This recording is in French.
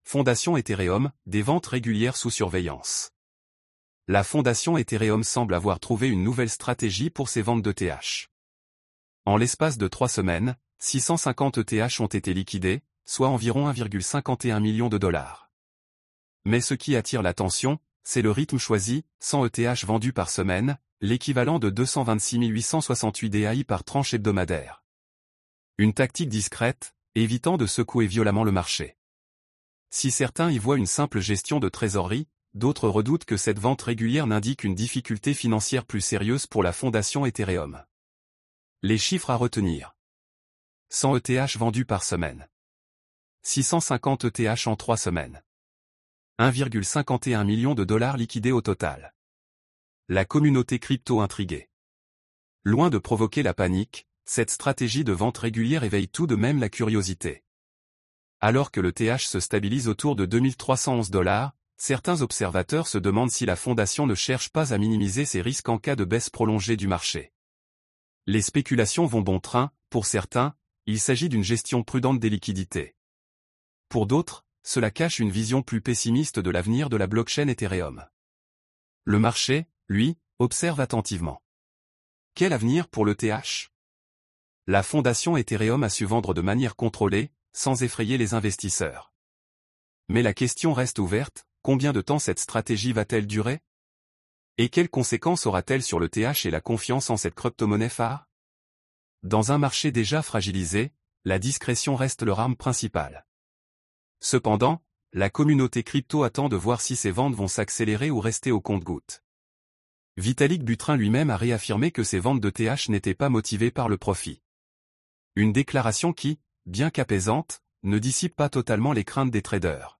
Fondation Ethereum, des ventes régulières sous surveillance. La fondation Ethereum semble avoir trouvé une nouvelle stratégie pour ses ventes d'ETH. En l'espace de 3 semaines, 650 ETH ont été liquidés, soit environ 1,51 million de dollars. Mais ce qui attire l'attention, c'est le rythme choisi, 100 ETH vendus par semaine, l'équivalent de 226 868 DAI par tranche hebdomadaire. Une tactique discrète, évitant de secouer violemment le marché. Si certains y voient une simple gestion de trésorerie, d'autres redoutent que cette vente régulière n'indique une difficulté financière plus sérieuse pour la fondation Ethereum. Les chiffres à retenir. 100 ETH vendus par semaine. 650 ETH en 3 semaines. 1,51 million de dollars liquidés au total. La communauté crypto intriguée. Loin de provoquer la panique, cette stratégie de vente régulière éveille tout de même la curiosité. Alors que le TH se stabilise autour de 2311 $, certains observateurs se demandent si la fondation ne cherche pas à minimiser ses risques en cas de baisse prolongée du marché. Les spéculations vont bon train, pour certains, il s'agit d'une gestion prudente des liquidités. Pour d'autres, cela cache une vision plus pessimiste de l'avenir de la blockchain Ethereum. Le marché, lui, observe attentivement. Quel avenir pour le TH? La fondation Ethereum a su vendre de manière contrôlée, sans effrayer les investisseurs. Mais la question reste ouverte, combien de temps cette stratégie va-t-elle durer? Et quelles conséquences aura-t-elle sur le TH et la confiance en cette crypto-monnaie phare? Dans un marché déjà fragilisé, la discrétion reste leur arme principale. Cependant, la communauté crypto attend de voir si ces ventes vont s'accélérer ou rester au compte-gouttes. Vitalik Buterin lui-même a réaffirmé que ces ventes de TH n'étaient pas motivées par le profit. Une déclaration qui, bien qu'apaisante, ne dissipe pas totalement les craintes des traders.